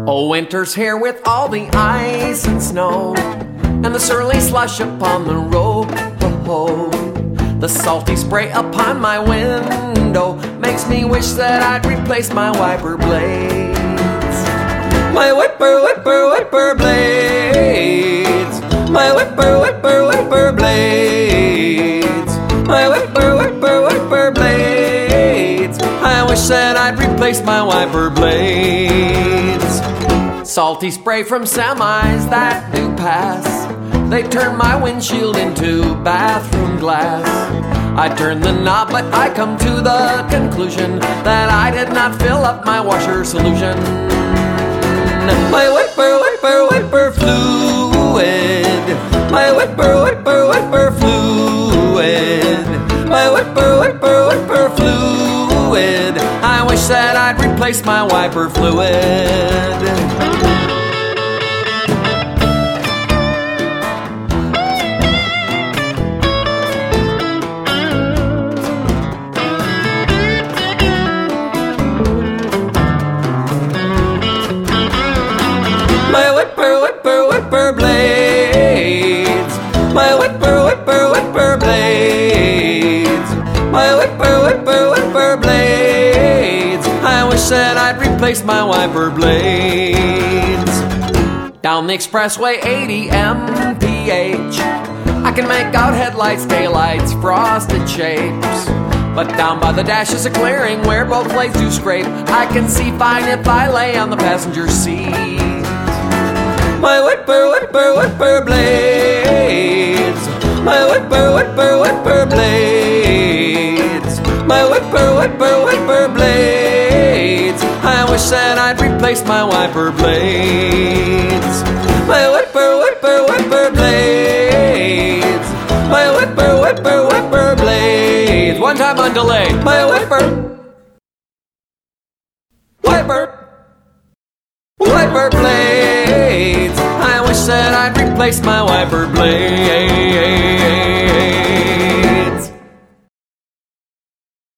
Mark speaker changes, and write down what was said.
Speaker 1: Oh, winter's here with all the ice and snow, and the surly slush upon the road. Oh, the salty spray upon my window makes me wish that I'd replace my wiper blades. My whipper, whipper, whipper blades. My whipper, whipper, whipper blades. My whipper, whipper, whipper blades. I wish that I'd replace my wiper blades. Salty spray from semis that do pass, they turn my windshield into bathroom glass. I turn the knob, but I come to the conclusion that I did not fill up my washer solution. My whipper, whipper, whipper fluid. My whipper, whipper, whipper fluid. My whipper, whipper, whipper fluid. I wish that I'd replace my wiper fluid. My whipper, whipper, whipper blades. My whipper, whipper, whipper blades. My whipper, whipper, whipper blades. I wish that I'd replace my wiper blades. Down the expressway 80 mph, I can make out headlights, taillights, frosted shapes. But down by the dash is a clearing where both blades do scrape. I can see fine if I lay on the passenger seat. My whipper, whipper, whipper blades. My whipper, whipper, whipper blades. My whipper, whipper, whipper blades. I wish that I'd replace my wiper blades. My whipper, whipper, whipper blades. My whipper, whipper, whipper blades. One time on delay. My whipper, whipper, wiper blades. I wish that I'd replace my wiper blades.